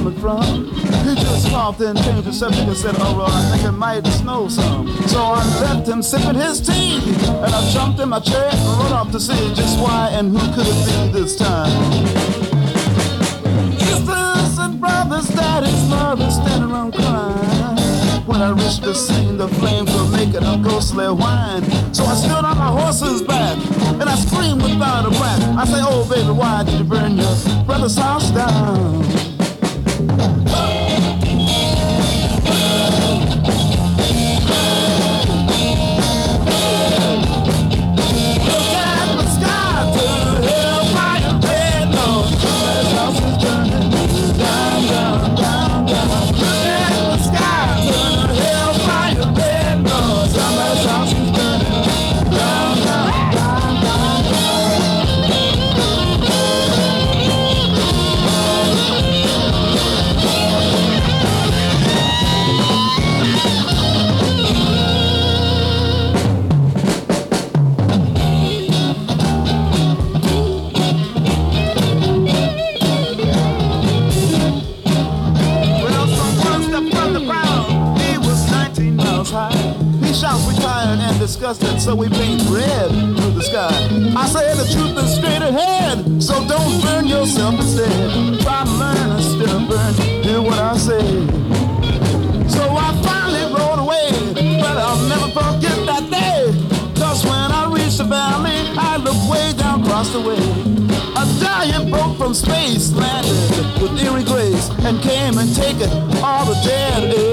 coming from. He just coughed and changed the subject and said, oh, well, I think it might snow some. So I left him sipping his tea, and I jumped in my chair and run off to see just why and who could it be this time. Sisters and brothers, daddies, mothers standing around crying. When I reached the scene, the flames were making a ghostly whine. So I stood on my horse's back, and I screamed without a breath. I say, oh, baby, why did you burn your brother's house down? Disgusted, so we paint red through the sky. I say the truth is straight ahead, so don't burn yourself instead. Try to learn instead of burn. Hear what I say. So I finally rode away, but I'll never forget that day. Cause when I reached the valley, I looked way down across the way. A giant boat from space landed with eerie grace and came and taken all the dead air.